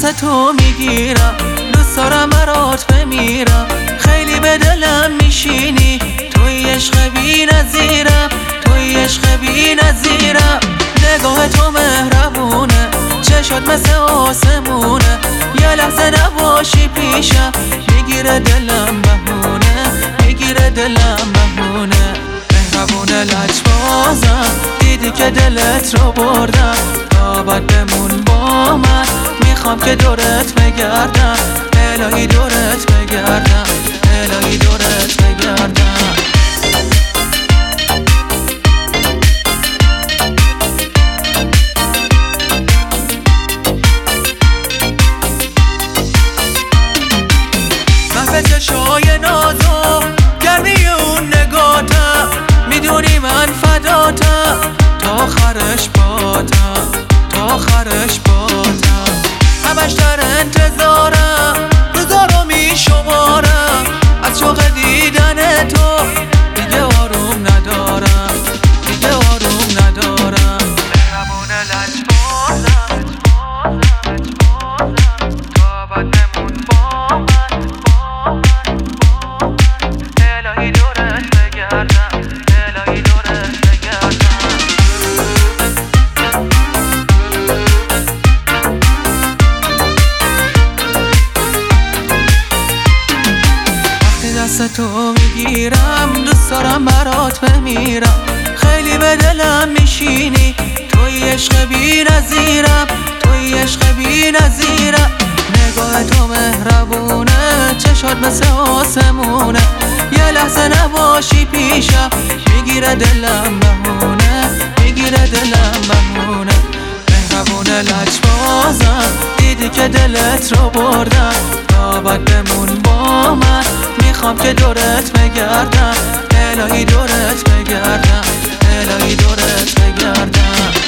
دست تو میگیرم، دوست دارم برات بمیرم. خیلی به دلم میشینی، توی عشق بی نظیرم، توی عشق بی نظیرم. نگاه تو مهربونه، چشات مثل آسمونه. یه لحظه نباشی پیشم، میگیره دلم بهونه، میگیره دلم بهونه. مهربونه لجبازم، دیدی که دلت رو بردم. تا بعد بمون با من، میخوام که دورت بگردم. الهی دورت بگردم، الهی دورت بگردم. محو چشای نازم، گرمی اون نگاتم. میدونی من فداتم، تا آخرش باتم، تا آخرش باتم. همش در انتظارم، روزا رو میشمارم. از شوق دیدن تو دیگه آروم ندارم، دیگه آروم ندارم. مهربونه لجبازم، تا بعد نمون با من. الهی دورت بگردم، الهی دورت بگردم. وقتی دست تو میگیرم، دوست دارم برات بمیرم. خیلی به دلم میشینی، توی عشق بی نظیرم، توی عشق بی نظیرم. نگاه تو مهربونه، چشات مثل آسمونه. یه لحظه نباشی پیشم، میگیره دلم بهونه، میگیره دلم بهونه. مهربونه لجبازم، دیدی که دلت رو بردم. تا بعد بمون با من، میخوام که دورت بگردم. الهی دورت بگردم، الهی دورت بگردم.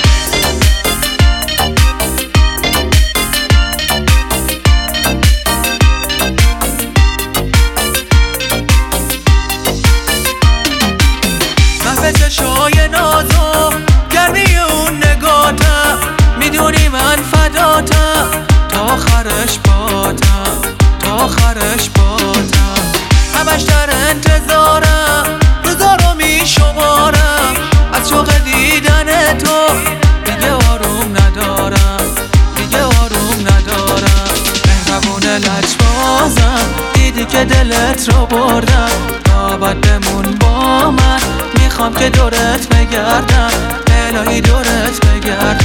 محو چشای نازم، گرمی اون نگاتم. میدونی من فداتم، تا آخرش باتم، تا آخرش باتم. همش در انتظارم، روزا رو میشمارم. از شوق دیدن تو دیگه آروم ندارم، دیگه آروم ندارم. مهربونه لجبازم، دیدی که دلت رو بردم. تا بعد بمون با من، میخوام که دورت بگردم. الهی دورت بگردم.